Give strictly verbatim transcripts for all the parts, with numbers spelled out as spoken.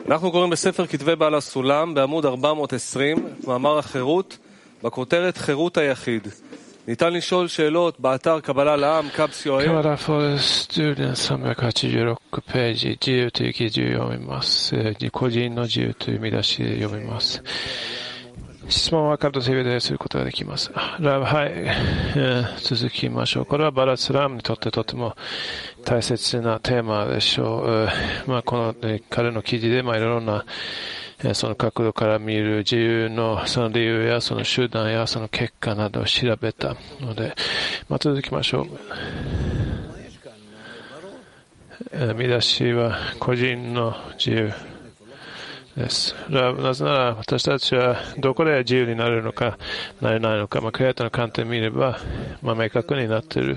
אנחנו קוראים בספר כתבי בעל הסולם בעמוד ארבע מאות ועשרים, מאמר החירות, בכותרת חירות היחיד. ניתן לשאול שאלות באתר קבלה לעם, קבס יואל. カバラフォーストゥーデンさんびゃくはちじゅうろくページ、自由という記事を読みます。個人の自由という見出しで読みます。質問はカルトセビですることができます。ラブ、はい、えー、続きましょう。これはバラスラムにとってとても大切なテーマでしょう。えー、まあ、この、えー、彼の記事で、まあ、いろいろな、えー、その角度から見る自由のその理由やその手段やその結果などを調べたので、まあ、続きましょう。えー、見出しは個人の自由です。なぜなら私たちはどこで自由になれるのかなれないのか、まあ、クリエイターの観点を見れば、まあ、明確になっている、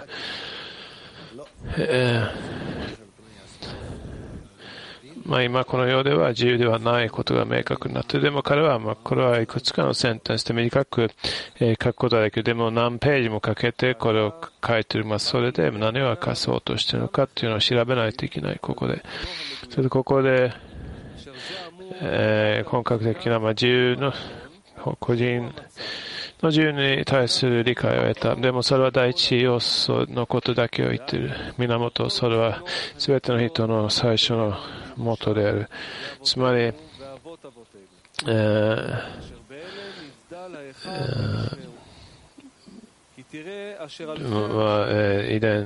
えーまあ、今この世では自由ではないことが明確になっている。でも彼は、まあ、これはいくつかのセンテンスで短く、えー、書くことができる。でも何ページもかけてこれを書いている。まあ、それで何を明かそうとしているのかっていうのを調べないといけない。ここでそれでここでえー、本格的な、まあ、自由の個人の自由に対する理解を得た。でもそれは第一要素のことだけを言っている。源、それは全ての人の最初の元である。つまり、えーえーまあえー、遺伝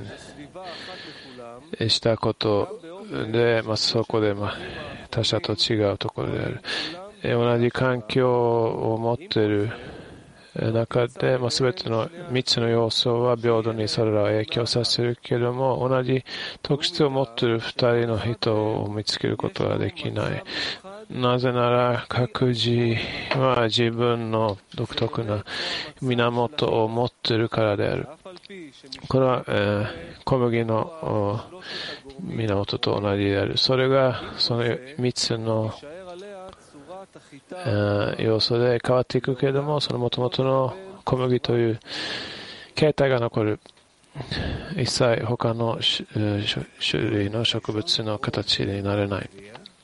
したことで、まあ、そこで、まあ、他者と違うところである。えー、同じ環境を持っている中で、まあ、全てのみっつの要素は平等にそれらを影響させるけれども、同じ特質を持っているふたりの人を見つけることはできない。なぜなら各自は自分の独特な源を持っているからである。これは、えー、小麦の源と同じである。それがそのみっつの、えー、要素で変わっていくけれども、その元々の小麦という形態が残る。一切他の種類の植物の形になれない。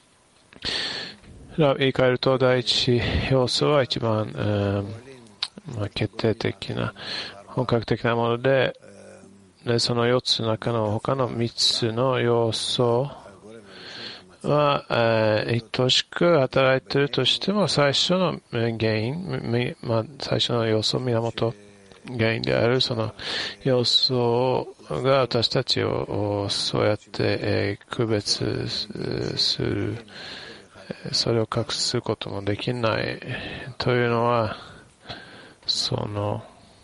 言い換えると第一要素は一番、えーまあ、決定的な本格的なもので、でそのよっつの中の他のみっつの要素は、えー、等しく働いているとしても、最初の原因、まあ、最初の要素、源、原因であるその要素が私たちをそうやって、えー、区別する、それを隠すこともできないというのは、その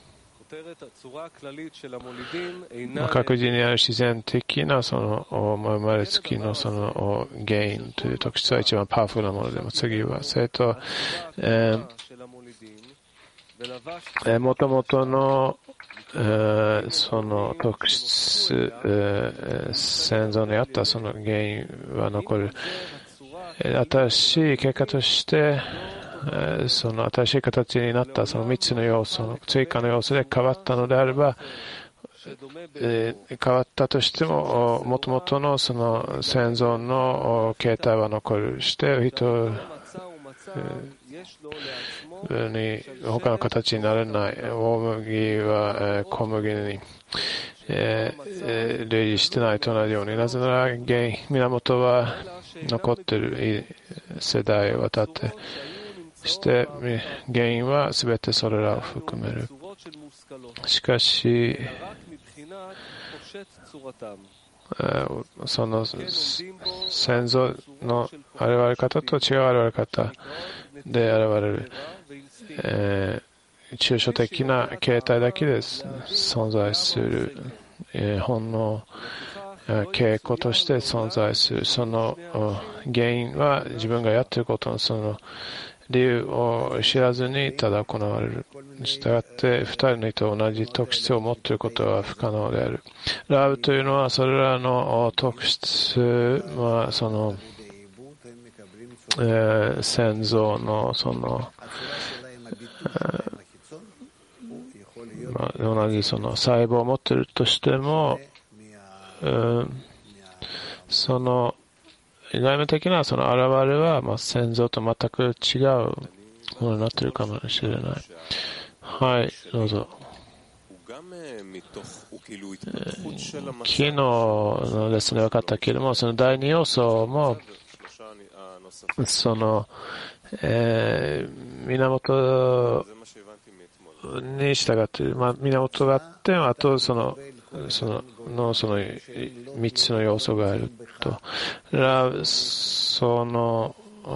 まあ、各自にある自然的なその生まれつきのその原因という特質は一番パワフルなものでも、次はそれと、えー、もともとの、えー、その特質、えー、先祖にあったその原因は残る。新しい結果としてその新しい形になったそのみっつの要素の追加の要素で変わったのであれば、えー、変わったとしてももともとのその先祖の形態は残るして人に他の形になれない。大麦は小麦にえー、類似してないと同じように、なぜなら原因源は残っている世代を渡ってして原因は全てそれらを含める。しかしその先祖の現れ方と違う現れ方で現れる、えー、抽象的な形態だけで存在する、えー、本能傾向として存在する。その原因は自分がやっていることのその理由を知らずにただ行われる。したがって二人の人と同じ特質を持っていることは不可能である。ラブというのはそれらの特質はその、えー、先祖のその、えーまあ、同じその細胞を持っているとしても、うん、その外面的なその現れは、まあ、先祖と全く違うものになっているかもしれない。はい、どうぞ。昨日のですね、分かったけれども、その第二要素も、その、えー、源に従っている、まあ、源があって、あとその、その、の、その、三つの要素があると。その、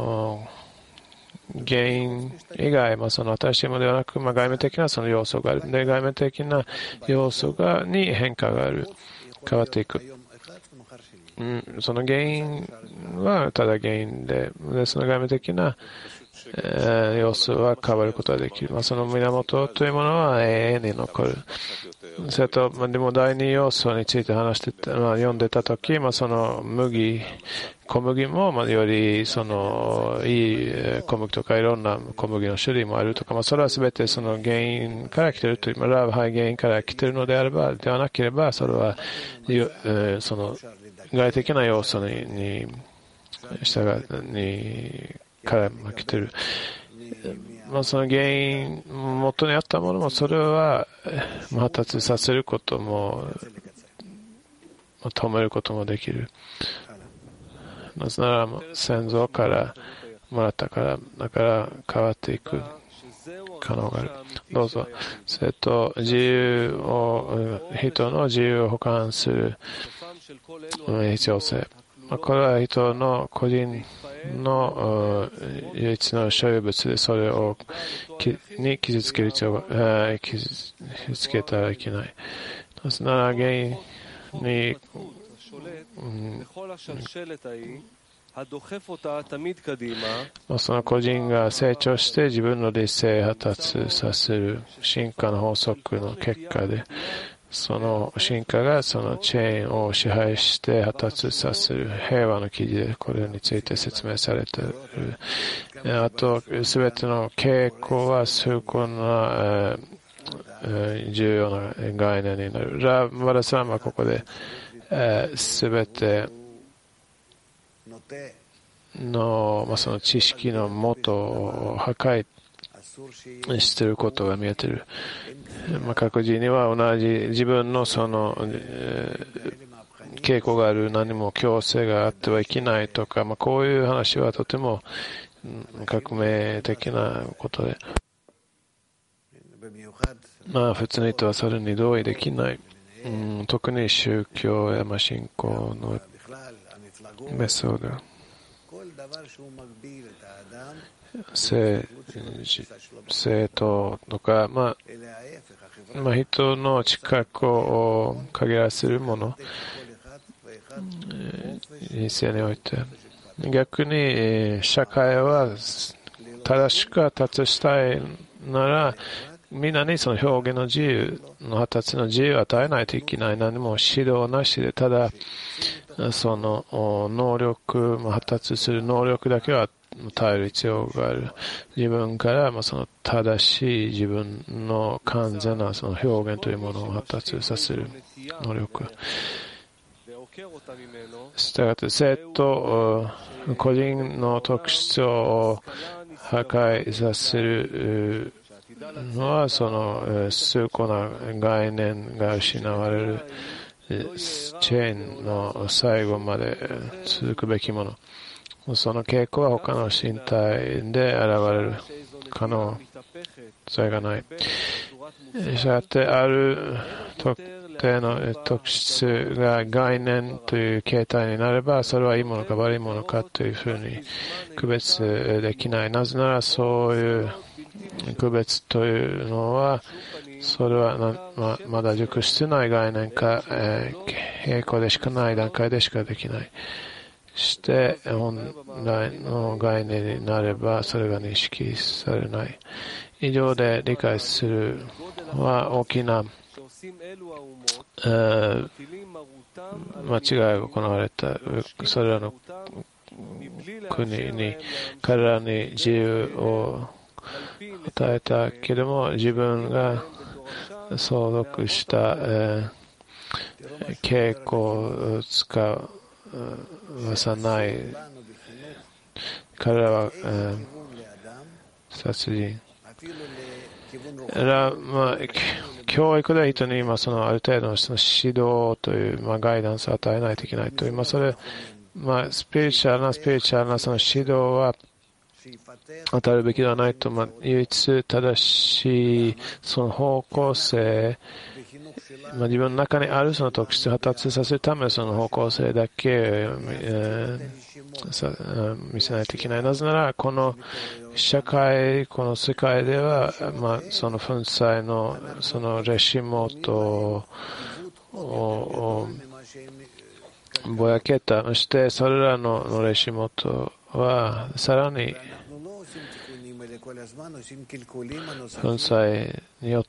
原因以外、まあ、その新しいものではなく、まあ、外面的なその要素がある。で、外面的な要素が、に変化がある。変わっていく。うん、その原因はただ原因で、でその外面的な、えー、要素は変わることができる。まあ、その源というものは永遠に残る。それと、まあ、でも第二要素について話してた、まあ、読んでたとき、まあ、その麦、小麦も、まあ、よりそのいい小麦とかいろんな小麦の種類もあるとか、まあ、それはすべてその原因から来ているという、まあ、ラーブハイ原因から来ているのであれば、ではなければ、それは、えー、その外的な要素に、に従にから来ている。まあ、その原因、元にあったものも、それは発達させることも、止めることもできる。なぜなら、先祖からもらったから、だから変わっていく可能がある。どうぞ。それと、自由を、人の自由を補完する必要性。これは人の個人の唯一の所有物で、それをに傷つける必要が、傷つけたらいけない。なぜなら原因に、うん、その個人が成長して自分の理性発達させる進化の法則の結果で、その進化がそのチェーンを支配して発達させる平和の記事でこれについて説明されている。あと、すべての傾向は崇高な、えー、重要な概念になる。ラ・バラサラムはここで、すべての、まあ、その知識の元を破壊していることが見えている。まあ、各自には同じ自分のその、えー、傾向がある、何も強制があってはいけないとか、まあ、こういう話はとても革命的なことで、まあ、普通の人はそれに同意できない。うん、特に宗教やまあ信仰のメソッド、政党とか、まあ、まあ、人の力を限らせるもの、人生において。逆に、社会は正しく発達したいなら、みんなにその表現の自由の発達の自由を与えないといけない。何も指導なしで、ただ、その能力、発達する能力だけは耐える必要がある。自分からまあその正しい自分の完全なその表現というものを発達させる能力。したがって、生徒、個人の特質を破壊させるのは、その崇高な概念が失われるチェーンの最後まで続くべきもの。その傾向は他の身体で現れる可能性がない。したがって、ある特定の特質が概念という形態になれば、それはいいものか悪いものかというふうに区別できない。なぜならそういう区別というのは、それはな ま, まだ熟してない概念か、えー、並行でしかない段階でしかできない。して本来の概念になればそれが認識されない。以上で理解するは大きな、えー、間違いが行われた。それらの国に彼らに自由を与えたけれども、自分が相続した、えー、傾向を使噂ない。彼らは、えー、殺人。らまあ、教育で人に今そのある程度のその指導という、まあ、ガイダンスを与えないといけないという、まあ、それ、まあ、スピリチュアルなスピリチュアルなその指導は与えるべきではないと、まあ、唯一正しいその方向性、まあ、自分の中にあるその特質を発達させるためのその方向性だけ、えー、さ見せないといけない。なぜならこの社会、この世界では、まあ、その粉砕のそのレシモートをぼやけた。そしてそれらのレシモートはさらに粉砕によって、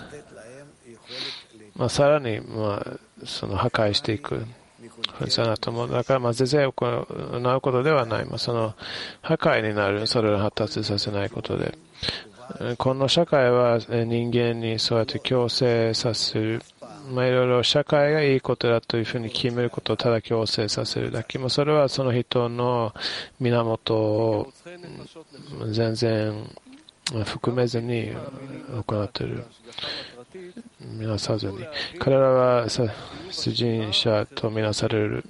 まあ、さらに、まあ、その破壊していく粉砕だと思う。だからまあ是々行うことではない、まあ、その破壊になる、それを発達させないことで、この社会は人間にそうやって強制させる、まあ、いろいろ社会がいいことだというふうに決めることをただ強制させるだけ。もそれはその人の源を全然含めずに行っている。みなさずに。彼らは殺人者とみなされる。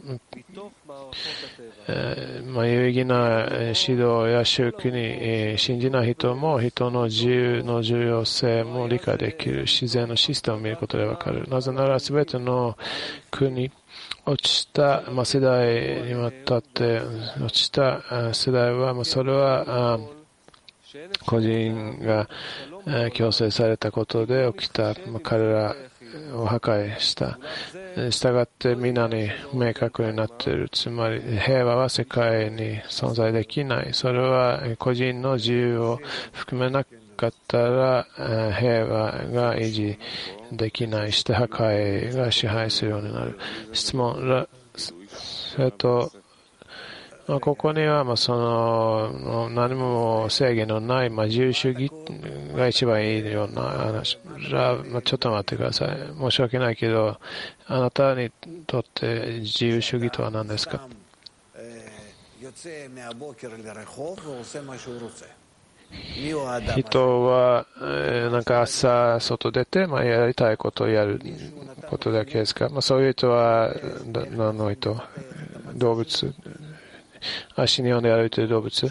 えーまあ、有意義な指導や宗教に、えー、信じない人も人の自由の重要性も理解できる自然のシステムを見ることでわかる。なぜなら全ての国、落ちた、まあ、世代にわたって落ちた世代は、まあ、それは個人が強制されたことで起きた、まあ、彼らを破壊した。したがって皆に明確になっている。つまり平和は世界に存在できない。それは個人の自由を含めなかったら平和が維持できない。して破壊が支配するようになる。質問、それとまあ、ここにはまあその何も制限のないまあ自由主義が一番いいような話。まあ、ちょっと待ってください。申し訳ないけど、あなたにとって自由主義とは何ですか？人は、えー、なんか朝外出て、まあ、やりたいことをやることだけですか？まあ、そういう人は何の人？動物？足に読んで歩いている動物。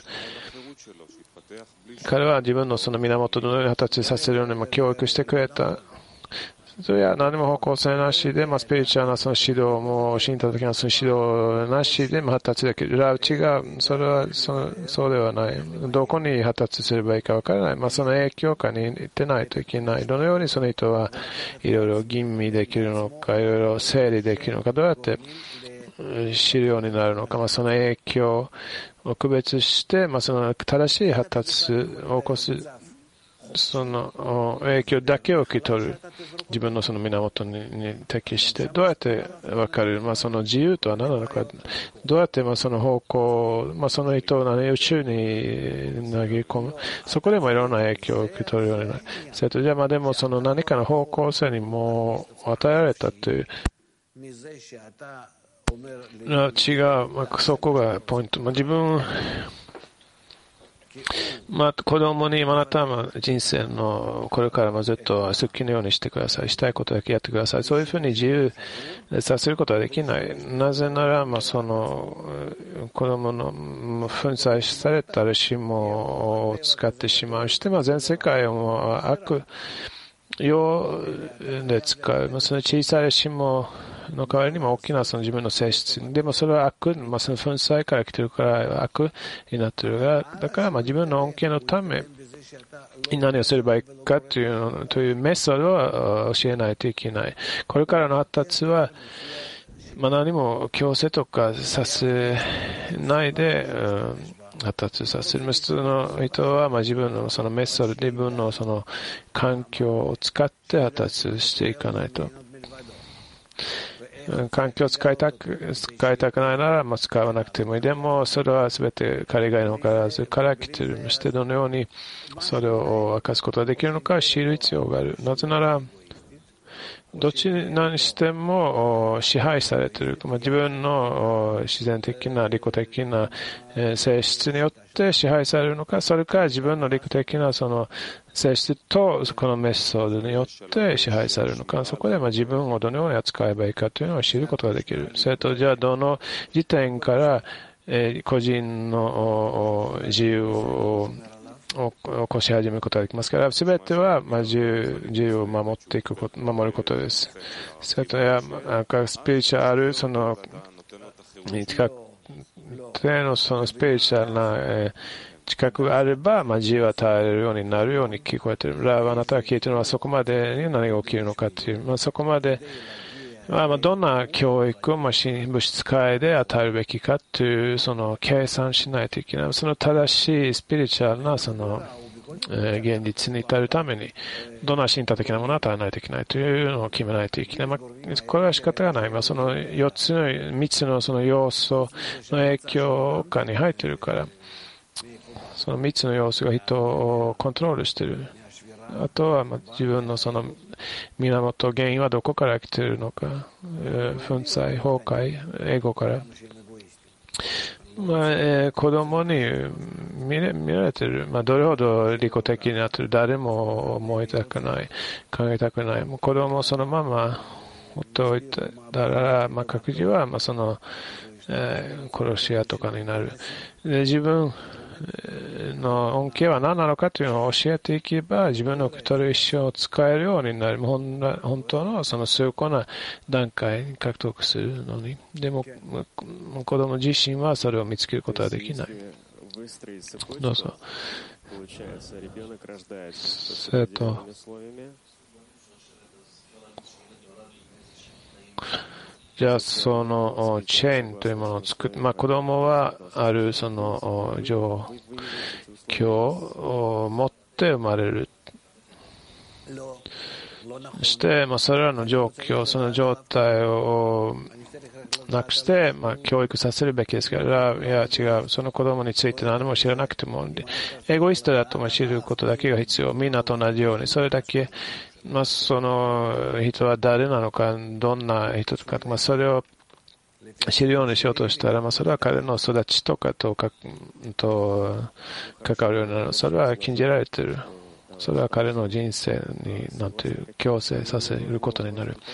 彼は自分のその源のように発達させるようにまあ教育してくれた。それは何も方向性なしで、まあ、スピリチュアルなその指導も、信徒的なその指導なしで、まあ、発達できる。違う。それはそ、そうではない。どこに発達すればいいかわからない。まあ、その影響下に行ってないといけない。どのようにその人はいろいろ吟味できるのか、いろいろ整理できるのか、どうやって知るようになるのか、まあ、その影響を区別して、まあ、その正しい発達を起こす、その影響だけを受け取る。自分のその源に適して、どうやって分かる、まあ、その自由とは何なのか、どうやってまあその方向、まあ、その人を宇宙に投げ込む、そこでもいろんな影響を受け取るようになる。それと、じゃあまあでもその何かの方向性にも与えられたという、違う、まあ、そこがポイント。まあ、自分、まあ、子供に、あなたは人生のこれからもずっと好きのようにしてください。したいことだけやってください。そういうふうに自由させることはできない。なぜなら、まあ、その子供の粉砕されたレシモを使ってしまうして、まあ、全世界を悪用で使う。まあ、その小さいレシモの代わりにも大きなその自分の性質。でもそれは悪、まあ、その粉砕から来てるから悪になってるが、だからまあ自分の恩恵のために何をすればいいかというの、というメソッドを教えないといけない。これからの発達は、まあ何も強制とかさせないで、うん発達させる。普通の人はまあ自分のそのメソッド、自分のその環境を使って発達していかないと。環境を使いたく、使いたくないなら、まあ、使わなくてもいい。でも、それはすべて彼以外のからずから来ている。そして、どのようにそれを明かすことができるのか知る必要がある。なぜなら、 どっちにしても支配されている、まあ、自分の自然的な利己的な性質によって支配されるのか、それから自分の利己的なその性質とこのメソッドによって支配されるのか、そこでまあ自分をどのように扱えばいいかというのを知ることができる。それとじゃあどの時点から個人の自由をを起こし始めることができますから、すべてはまあ自由、自由を守っていくこと、守ることです。それとや、なんかスピリチュアル、その、近くのそのスピリチュアルな、えー、近くがあれば、まあ自由を与えるようになるように聞こえている。あなたが聞いているのはそこまでに何が起きるのかという、まあそこまで、まあ、どんな教育を物質界で与えるべきかというその計算しないといけない。その正しいスピリチュアルなその、えー、現実に至るためにどんな身体的なものを与えないといけないというのを決めないといけない。まあ、これは仕方がない。まあ、そのよっつのみっつのその要素の影響下に入っているから、そのみっつの要素が人をコントロールしている。あとはまあ自分のその源、原因はどこから来ているのか、粉砕、崩壊、エゴから。まあえー、子供に見れ、見られている、まあ、どれほど利己的になっている、誰も思いたくない、考えたくない、もう子供をそのまま放っておいたら、まあ、各自はまあその、えー、殺し屋とかになる。で自分の恩恵は何なのかというのを教えていけば自分の受け取る一生を使えるようになる。本当のその崇高な段階に獲得するのに。でも子供自身はそれを見つけることはできない。どうぞ。それとじゃあそのチェーンというものを作って、まあ、子供はあるその状況を持って生まれる。そして、まあ、それらの状況、その状態をなくして、まあ、教育させるべきですから、いや違う、その子供について何も知らなくても、エゴイストだとも知ることだけが必要。みんなと同じように、それだけまあ、その人は誰なのか、どんな人か、まあ、それを知るようにしようとしたら、まあ、それは彼の育ちとかとかと関わるようになる。それは禁じられている。それは彼の人生になんていう強制させることになる。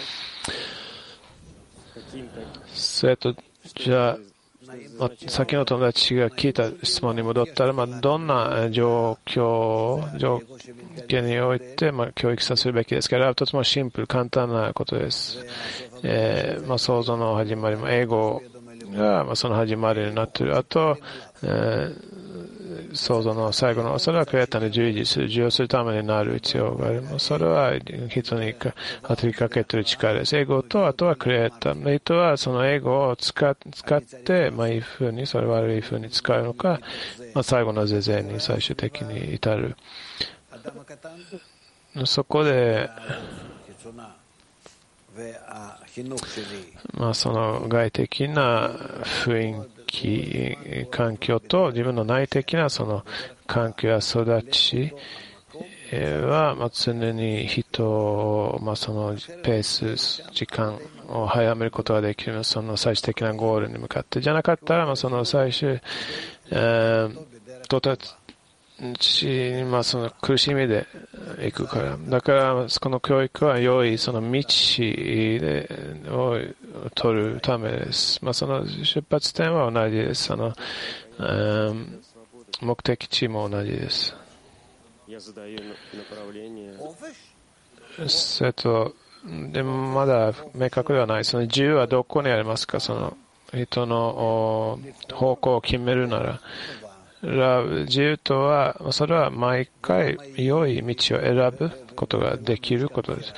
それとじゃあ、まあ、先の友達が聞いた質問に戻ったら、まあ、どんな状況、条件において、まあ、教育させるべきですから、とてもシンプル、簡単なことです。えーまあ、想像の始まりも、英語が、まあ、その始まりになっている。あと、えー創造の最後の、それはクリエイターに従事する、授与するためになる必要がある。それは人に働きかけている力です。英語と、あとはクリエイター。人はその英語を使使って、まあいい風に、それは悪い風に使うのか、まあ最後の是々に最終的に至る。そこで、まあその外的な雰囲気、環境と自分の内的なその環境や育ちは、まあ常に人を、まあそのペース、時間を早めることができる、その最終的なゴールに向かって。じゃなかったら、まあその最終、えー、到達まあ、その苦しみで行くから。だから、この教育は良い、その道でを取るためです。まあ、その出発点は同じです。その、えー、目的地も同じです。それと、でもまだ明確ではない。その自由はどこにありますか？その人の方向を決めるなら。自由とは、それは毎回良い道を選ぶことができることです。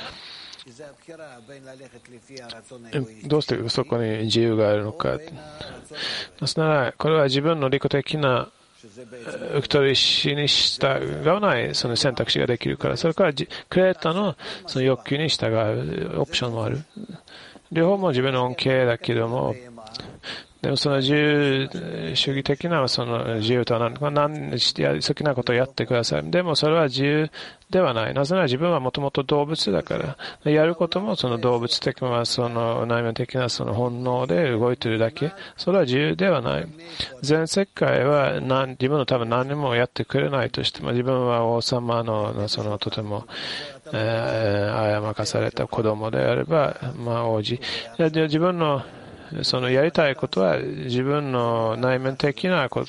どうしてそこに自由があるのか。そなら、これは自分の利己的な受け取り意思に従わないその選択肢ができるから、それからクリエイターのその欲求に従うオプションもある。両方も自分の恩恵だけども、 でもその自由主義的なその自由とは何か、何好きなことをやってください。でもそれは自由ではない。なぜなら自分はもともと動物だから。やることもその動物的なその内面的なその本能で動いているだけ。それは自由ではない。全世界は何自分の多分何もやってくれないとしても、自分は王様のそのとても、えー、あやまかされた子供であれば、まあ王子。自分のそのやりたいことは自分の内面的なこと、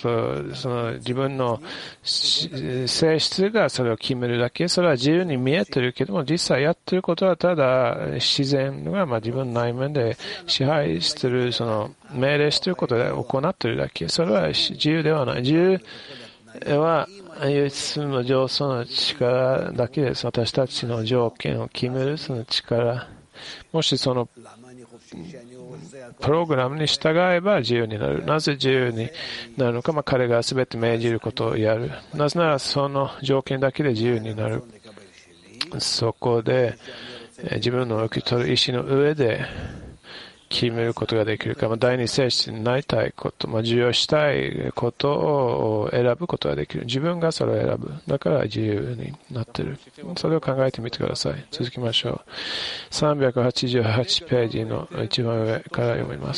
その自分の性質がそれを決めるだけ。それは自由に見えてるけども、実際やってることはただ自然がまあ自分の内面で支配してる、その命令してることで行ってるだけ。それは自由ではない。自由は唯一の上層の力だけです。私たちの条件を決めるその力。もしそのプログラムに従えば自由になる。なぜ自由になるのか、まあ、彼が全て命じることをやる。なぜならその条件だけで自由になる。そこで自分の受け取る意思の上で決めることができるか、まあ、第二性質になりたいこと、まあ、受容したいことを選ぶことができる。自分がそれを選ぶ。だから自由になっている。それを考えてみてください。続きましょう。さんびゃくはちじゅうはちページの一番上から読みます。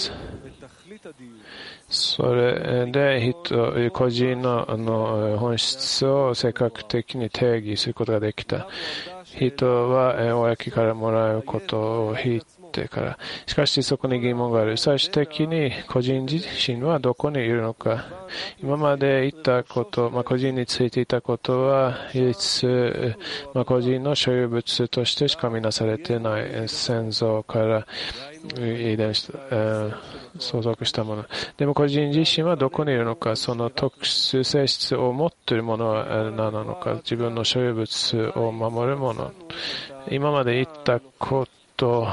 それで人、個人の、あの本質を正確的に定義することができた。人は公からもらうことを引いてから。しかしそこに疑問がある。最終的に個人自身はどこにいるのか。今まで言ったこと、まあ、個人についていたことは唯一、まあ、個人の所有物としてしか見なされていない。先祖から遺伝した、えー、相続したもの。でも個人自身はどこにいるのか。その特殊性質を持っているものは何なのか。自分の所有物を守るもの。今まで言ったこと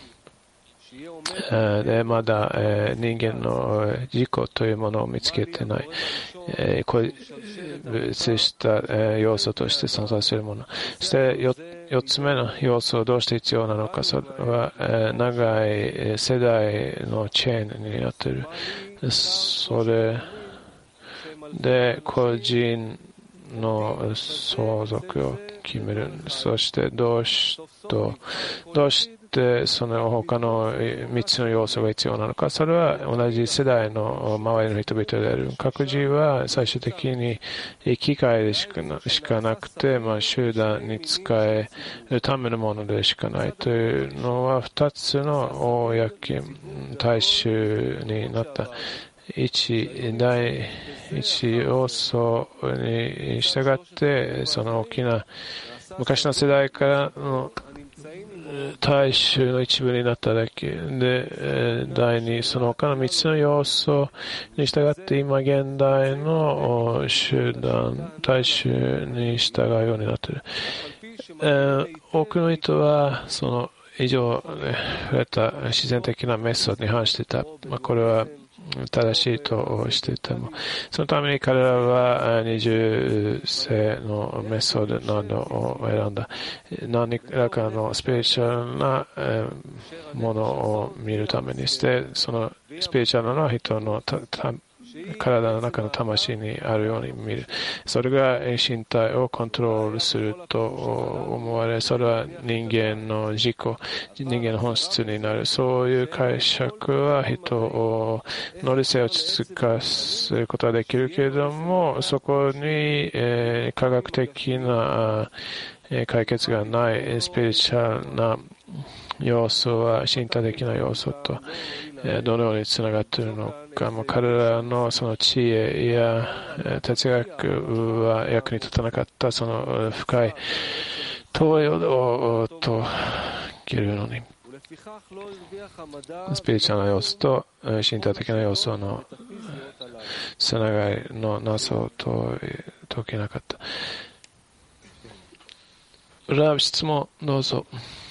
でまだ人間の自己というものを見つけてない。孤立した要素として存在するもの。そしてよっつ目の要素をどうして必要なのか。それは長い世代のチェーンになっている。それで個人の相続を決める。そしてどうしとどうしてでその他のみっつの要素が必要なのか。それは同じ世代の周りの人々である。各自は最終的に機械でしか な, しかなくて、まあ、集団に使えるためのものでしかないというのはふたつの公大衆になった。一第一要素に従ってその大きな昔の世代からの大衆の一部になっただけで、第二その他の三つの要素に従って今現代の集団大衆に従うようになっている。えー、多くの人はその以上触れた自然的なメソッドに反していた。まあ、これは正しいとしていても、そのために彼らは二重性のメソッドなどを選んだ。何らかのスピリチュアルなものを見るためにして、そのスピリチュアルな人のたた体の中の魂にあるように見る。それが身体をコントロールすると思われ、それは人間の自己、人間の本質になる。そういう解釈は人を乗り性を続かせることができるけれども、そこに、えー、科学的な、えー、解決がないスピリチュアルな要素は身体的な要素とどのようにつながっているのか。もう彼らのその知恵や哲学は役に立たなかった。その深い問いをといけるのに、スピリチュアルな要素と身体的な要素のつながりのなさを解けなかった。ラブ質問どうぞ。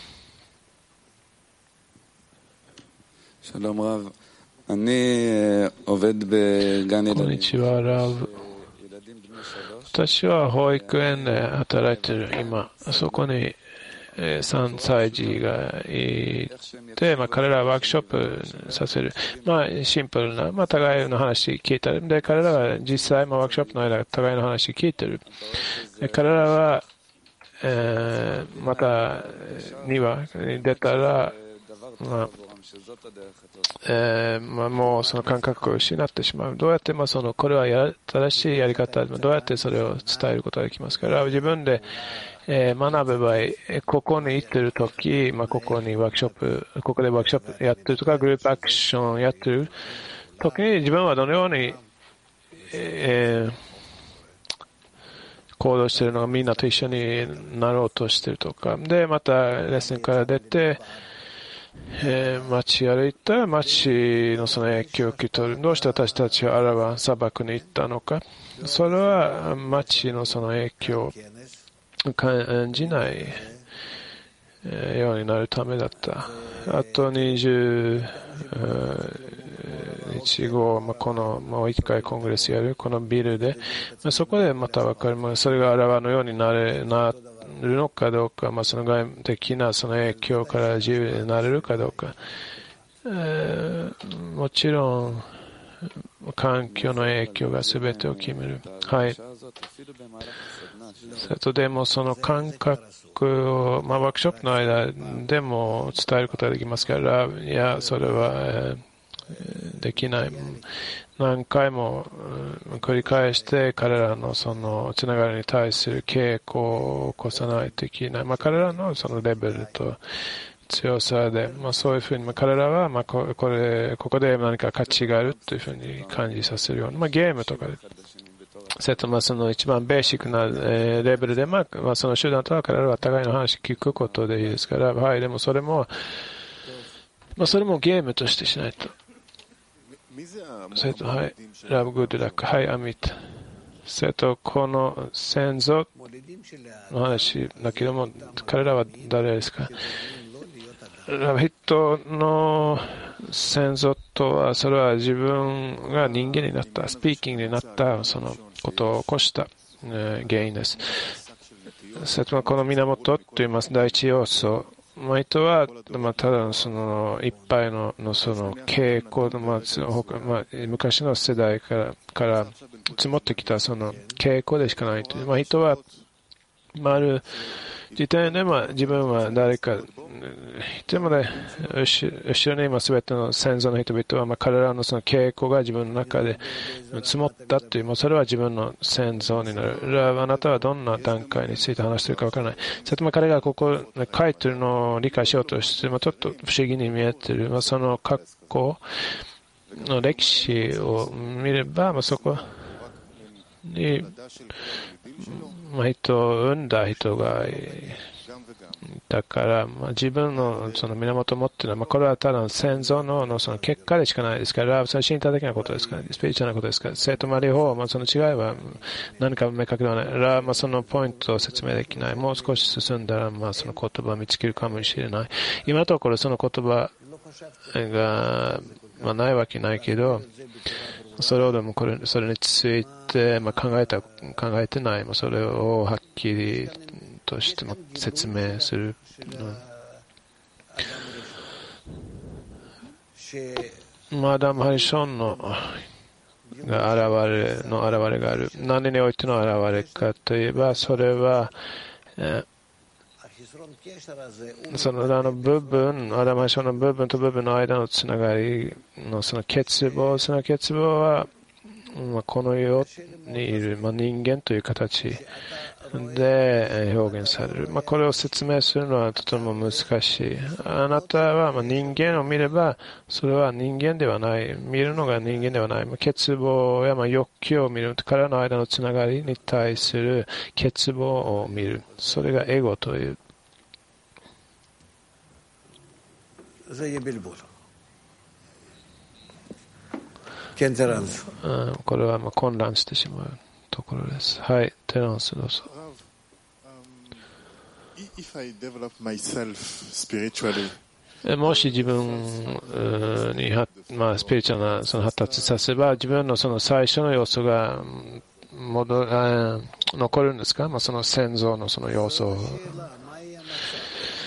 שלום רב, אני עובד בגן ילדים. こんにちは、ラブ。私は保育園で働いている。今、そこにさんさい児がいて、まあ、彼らはワークショップさせる。まあ、シンプルな、まあ、互いの話聞いたり。で、彼らは実際、まあ、ワークショップの間、互いの話聞いてる。で、彼らは、えー、また、にわに出たら、まあ、えーまあ、もうその感覚を失ってしまう。どうやって、まあ、その、これはや正しいやり方、どうやってそれを伝えることができますから、自分で、えー、学ぶ場合、ここに行ってるとき、まあ、ここにワークショップ、ここでワークショップやってるとか、グループアクションやってるときに、自分はどのように、えー、行動しているのがみんなと一緒になろうとしているとか、で、またレッスンから出て、えー、街歩いた街のその影響を受け取る。どうして私たちはアラバン砂漠に行ったのか。それは街のその影響を感じないようになるためだった。あとにじゅうにちご、まあ、このもう一回コングレスやるこのビルで、まあ、そこでまた分かります。それがアラバのようになれなるのかどうか、まあ、その外的なその影響から自由になれるかどうか、えー、もちろん環境の影響が全てを決める。はい。それとでもその感覚を、まあ、ワークショップの間でも伝えることができますから、いや、それは、えーできない。何回も繰り返して彼らのそのつながりに対する傾向を起こさないといけない。まあ、彼らのそのレベルと強さで、まあ、そういうふうに、まあ、彼らはまあここれここで何か価値があるというふうに感じさせるような、まあ、ゲームとかで。それとまあその一番ベーシックなレベルで、まあ、まあその集団とは彼らは互いの話を聞くことでいいですから、はい、でもそれも、まあ、それもゲームとしてしないと。それと、はい、ラブグッドラック、はい、アミット。それと、この先祖の話だけども、彼らは誰ですか？ラブヒットの先祖とは、それは自分が人間になった、スピーキングになった、そのことを起こした、えー、原因です。それと、この源と言います、第一要素。まあ、人は、まあ、ただのそのいっぱいののその傾向の、まあまあ、昔の世代からから積もってきたその傾向でしかないという、まあ、人は、まあ、ある時点で、まあ、自分は誰かでもね、後ろに今すべての先祖の人々は、まあ、彼らのその傾向が自分の中で積もったという、まあ、それは自分の先祖になる。あなたはどんな段階について話しているかわからない。それとも彼がここ書いているのを理解しようとして、まあ、ちょっと不思議に見えている、まあ、その過去の歴史を見れば、まあ、そこに、まあ、人を生んだ人がだから、まあ、自分のその源を持っているのは、まあ、これはただの先祖 の, のその結果でしかないですから、それは身体的なことですから、スピリチュアルなことですから、生とま両方、まあ、その違いは何か明確ではない。まあ、そのポイントを説明できない。もう少し進んだら、まあ、その言葉を見つけるかもしれない。今のところその言葉が、まあ、ないわけないけど、それほどもこれ、それについて、まあ、考えた、考えてない。まあ、それをはっきりとしても説明する。マダム・ハリションのが現れの現れがある。何においての現れかといえば、それは、えその裏の部分、アダム・ハリションの部分と部分の間のつながりのその欠乏、その欠乏は、まあ、この世にいる、まあ、人間という形で表現される。まあ、これを説明するのはとても難しい。あなたはまあ人間を見れば、それは人間ではない。見るのが人間ではない。まあ、欠乏やまあ欲求を見る。彼らの間のつながりに対する欠乏を見る。それがエゴという。うん、これはまあ混乱してしまうところです。はい、テランスどうぞ。もし自分に、まあ、スピリチュアルなその発達させば、自分のその最初の要素が戻残るんですか、まあ、その先祖のその要素。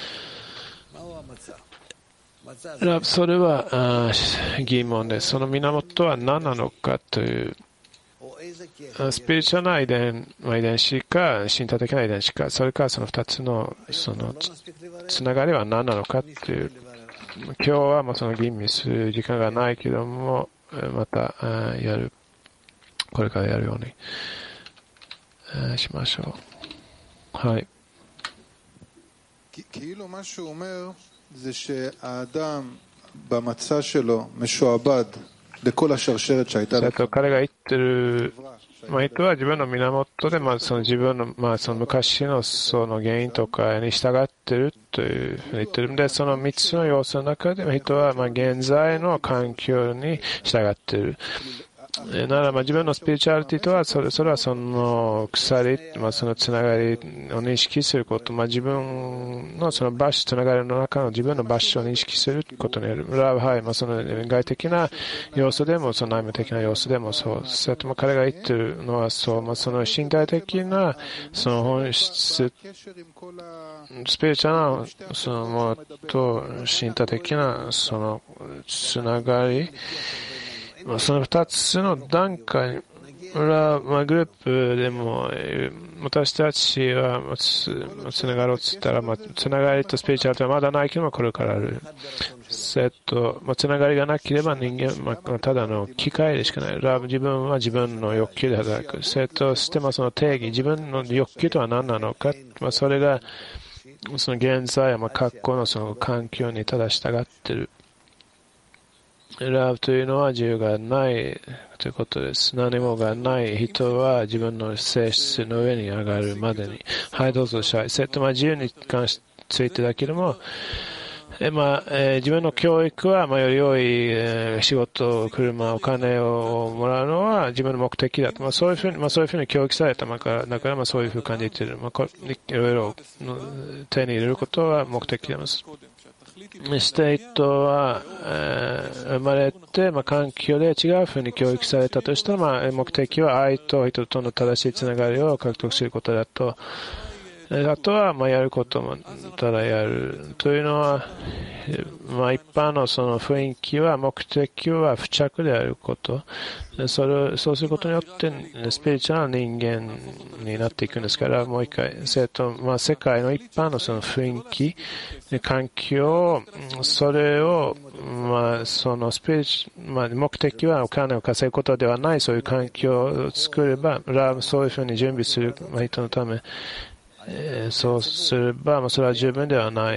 それは疑問です。その源は何なのかという、スピリチュアルな遺伝、遺伝子か、身体的な遺伝子か、それからそのふたつのそのつながりは何なのかという、今日はもうその吟味する時間がないけども、またやる、これからやるようにしましょう。はい。 כאילו מה שהוא אומר זה שהאדם במצע שלו משועבד לכל השרשרת שהייתה לו. 彼が言ってる、まあ、人は自分の源で、まあ、その自分の、まあ、その昔のその原因とかに従っているというふうに言ってるんで、そのみっつの要素の中で人はまあ現在の環境に従っている。ならば自分のスピリチュアリティとはそれ、それはその鎖、まあ、そのつながりを認識すること、まあ、自分のその場所、つながりの中の自分の場所を認識することによる。はい、まあ、その外的な要素でも、その内面的な要素でもそう。それとも彼が言ってるのはそう、まあ、その身体的なその本質、スピリチュアルなそのものと身体的なそのつながり、その二つの段階は、まあ、グループでも、私たちはつ、つながろうと言ったら、まあ、つながりとスピリチュアルとはまだないけども、これからある。えっと、まあ、つながりがなければ人間、まあ、ただの機械でしかない。自分は自分の欲求で働く。それとして、まあ、その定義、自分の欲求とは何なのか、まあ、それが、その現在、まあ、過去のその環境にただ従っている。ラブというのは自由がないということです。何もがない人は自分の性質の上に上がるまでに。はい、どうぞ支配。それとまあ自由に関しついてだけども、えまあえー、自分の教育は、まあ、より良い、えー、仕事、車、お金をもらうのは自分の目的だと。まあ、そういうふうに、まあ、そういうふうに教育された。まあ、だから、まあ、そういうふうに感じている。まあ、こいろいろ手に入れることは目的です。して人は、えー、生まれて、まあ、環境で違うふうに教育されたとしたら、まあ、目的は愛と人との正しいつながりを獲得することだと。あとは、まあ、やることもただやる。というのは、まあ、一般のその雰囲気は、目的は付着であること。それを、そうすることによって、スピリチュアルな人間になっていくんですから、もう一回、それと、まあ、世界の一般のその雰囲気、環境、それを、まあ、そのスピリチュ、まあ、目的はお金を稼ぐことではない、そういう環境を作れば、そういうふうに準備する、まあ、人のため、えー、そうすれば、まあ、それは十分ではない。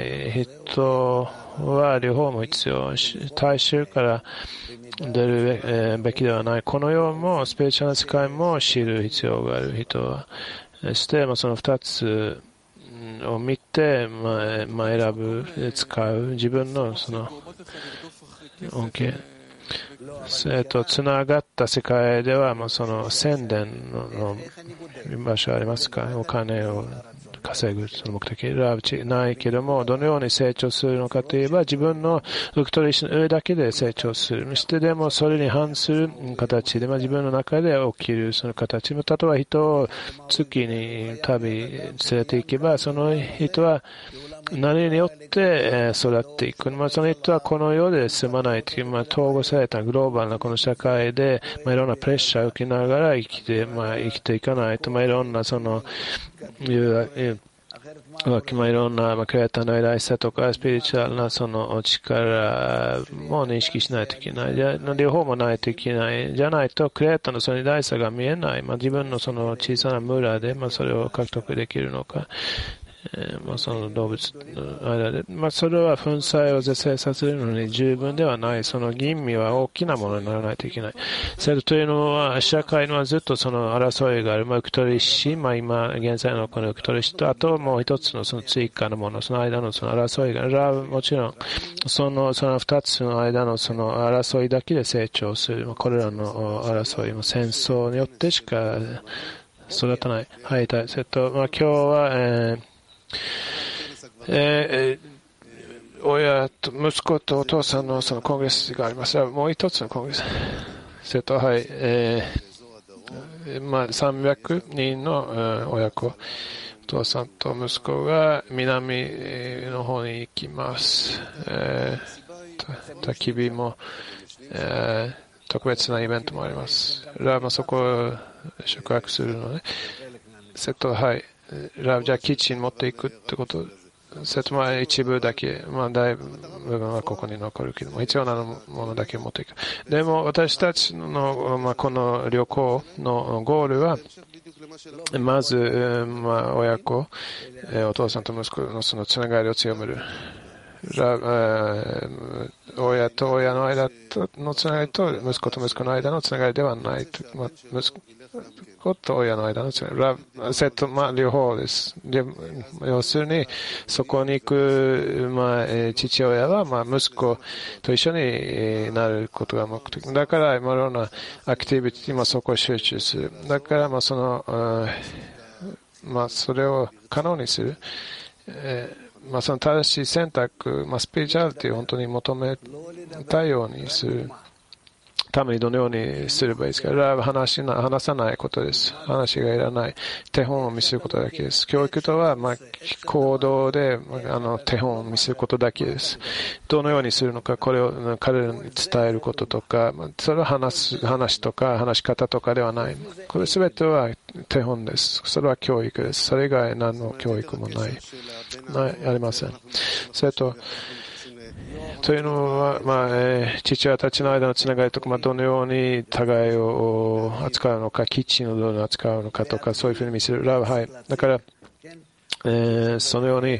人は両方も必要。大衆から出るべ、えー、べきではない。この世もスピリチュアルな世界も知る必要がある人は。そして、まあ、その二つを見て、まあまあ、選ぶ、使う自分のその恩恵。えっと、つながった世界では、まあ、その宣伝の場所ありますか？お金を稼ぐ、その目的はないけども、どのように成長するのかといえば、自分の受け取りの上だけで成長する。そしてでも、それに反する形で、まあ、自分の中で起きるその形。例えば人を月に旅連れて行けば、その人は何によって育っていく。まあ、その人はこの世で住まないという、まあ、統合されたグローバルなこの社会で、まあ、いろんなプレッシャーを受けながら生きて、まあ、生きていかないと、まあ、いろんなその、まあ、いろんな、まあ、クリエイターの偉さとか、スピリチュアルなその力も認識しないといけない。じゃ両方もないといけない。じゃないと、クリエイターのその偉大さが見えない。まあ、自分のその小さな村で、まあ、それを獲得できるのか。えーまあ、その動物の間で、まあ、それは粉砕を是正させるのに十分ではない。その吟味は大きなものにならないといけない。それというのは、社会のはずっとその争いがある。まあ、受け取り師、まあ、今、現在のこの受け取り師と、あともう一つのその追加のもの、その間のその争いがある。もちろん、その、その二つの間のその争いだけで成長する。これらの争いも戦争によってしか育たない。はい、それと、まあ、今日は、えーえー、親と息子とお父さんのそのコングレスがあります。もう一つのコングレス。それと、はい、えー、まあ、さんびゃくにんの、えー、親子、お父さんと息子が南の方に行きます。えー焚き火も、えー特別なイベントもあります。ラブもそこを宿泊するので、セット、はい。ラブじゃあキッチン持っていくってこと、セットは一部だけ、まあ大部分はここに残るけども、必要なものだけ持っていく。でも私たちの、まあ、この旅行のゴールは、まず、まあ、親子、お父さんと息子のそのつながりを強める。ラ親と親の間のつながりと息子と息子の間のつながりではない。まあ、息子と親の間のつながり。ラセット、まあ、両方です。要するに、そこに行く、まあ、父親は、まあ、息子と一緒になることが目的。だから、いろんなアクティビティ、まあ、そこを集中する。だから、まあ、その、まあ、それを可能にする。えーまあ、その正しい選択、まあ、スピリチュアリティを本当に求めたようにするためにどのようにすればいいですか。話しな、話さないことです。話がいらない。手本を見せることだけです。教育とは、まあ、行動で、あの、手本を見せることだけです。どのようにするのか、これを彼らに伝えることとか、それは話す、話とか、話し方とかではない。これすべては手本です。それは教育です。それ以外何の教育もない。ない、ありません。それと、というのは、まあえー、父親たちの間のつながりとか、まあ、どのように互いを扱うのか、キッチンをどのように扱うのかとか、そういうふうに見せる。ラブ、はい。だから、えー、そのように、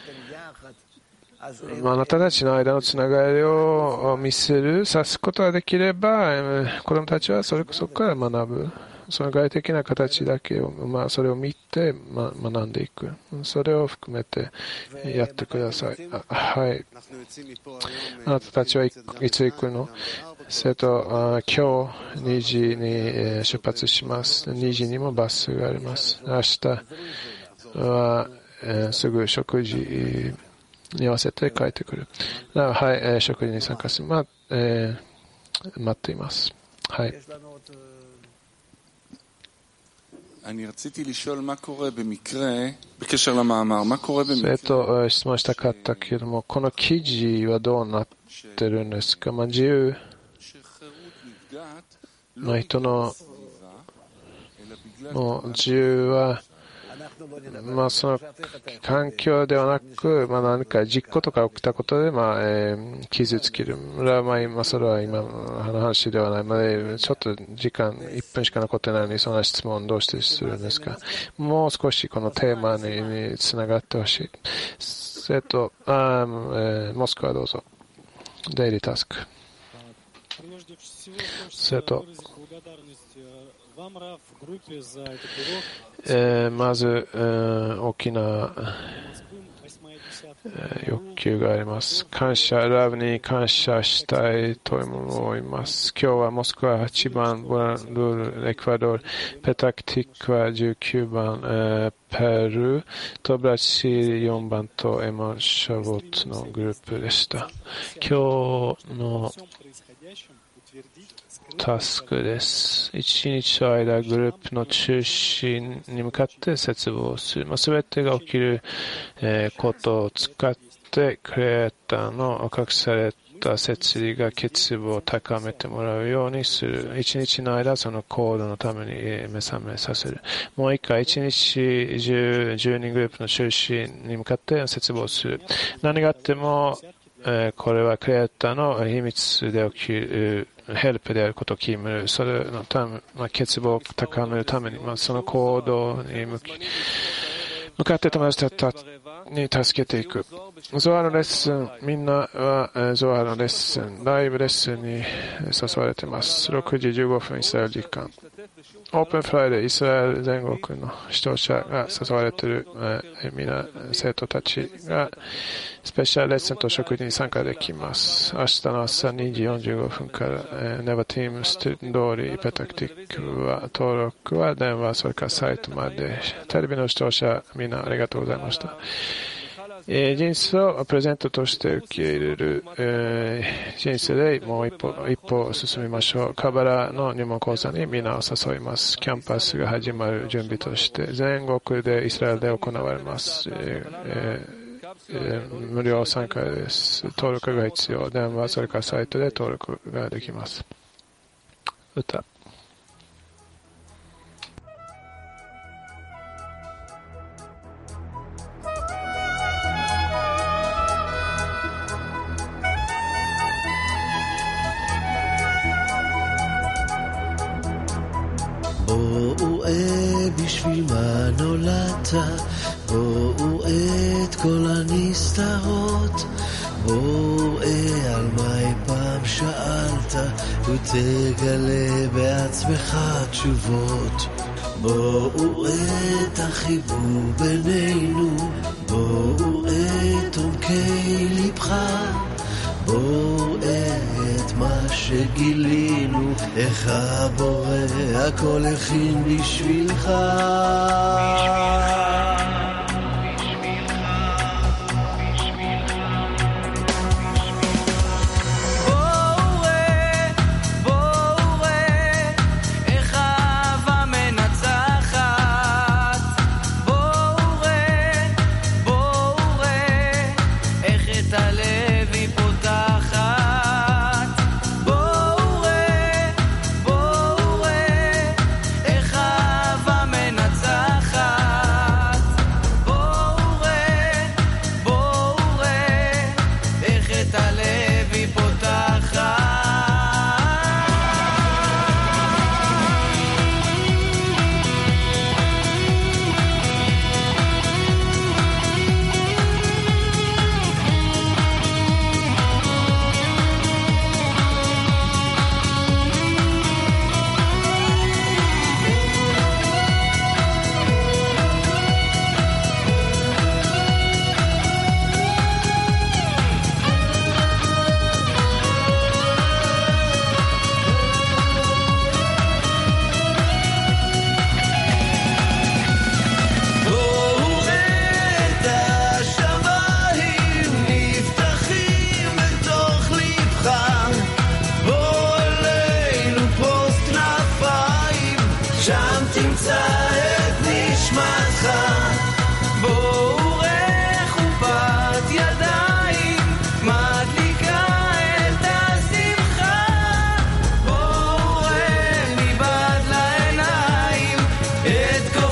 まあ、あなたたちの間のつながりを見せる、さすことができれば、えー、子供たちはそれこそから学ぶ。その外的な形だけを、まあ、それを見て、まあ、学んでいく。それを含めてやってください。あ、はい。あなたたちはいつ行くの？生徒、あ今日にじに、えー、出発します。にじにもバスがあります。明日は、えー、すぐ食事に合わせて帰ってくる。はい、えー、食事に参加する。まあ、えー、待っています。はい。 אני רציתי לשאול מה קורה במקרה, בקשר למאמר, מה קורה במקרה? えっと、質問したかったけども、この記事はどうなってるんですか？まあ、自由の人の、の自由は、まあ、その環境ではなく、まあ、何か実行とか起きたことで、まあえー、傷つける。まあ、まあ、それは今の話ではない。まあ、ちょっと時間いっぷんしか残ってないのに、そんな質問どうしてするんですか？もう少しこのテーマに、につながってほしい。えっと、あー、えー、モスクワどうぞ。デイリータスク。えっと、えー、まず、えー、大きな、えー、欲求があります。感謝、ラブに感謝したいと思います。今日はモスクワはちばん、ブランドル、エクアドル、ペタクティックはじゅうきゅうばん、えー、ペルーとブラジルよんばんとエマ・シャボットのグループでした。今日のタスクです。一日の間、グループの中心に向かって絶望する。すべ、まあ、てが起きる、えー、ことを使って、クリエイターの隠された摂理が欠乏を高めてもらうようにする。一日の間、その行動のために目覚めさせる。もう一回、一日中、じゅうにんグループの中心に向かって絶望する。何があっても、えー、これはクリエイターの秘密で起きる、ヘルプであることを決める。それのため、まあ、欠乏を高めるために、まあ、その行動に向き、向かって友達たちに助けていく。ゾアのレッスン、みんなはゾアのレッスン、ライブレッスンに誘われています。ろくじじゅうごふんイスラエル時間。オープンフライデー、イスラエル全国の視聴者が誘われている、えー、みんな生徒たちがスペシャルレッスンと食事に参加できます。明日の朝にじよんじゅうごふんから、えー、ネバティームステ通りペタクティックは登録は電話、それからサイトまで。テレビの視聴者みんなありがとうございました。えー、人生をプレゼントとして受け入れる、えー、人生でもう一歩一歩進みましょう。カバラの入門講座に皆を誘います。キャンパスが始まる準備として全国でイスラエルで行われます。えーえー無料参加です。登録が必要。電話、それからサイトで登録ができます。歌。 בואו ראה בשביל מה נולדת, בואו ראה את כל הנסתרות, בואו ראה על מה אי פעם שאלת ותגלה בעצמך תשובות. בואו ראה את החיבור בינינו, בואו ראה את עומקי לבך, בואו ראה את מה שגילינו, איך הבורא הכל הכין בשבילך. את כל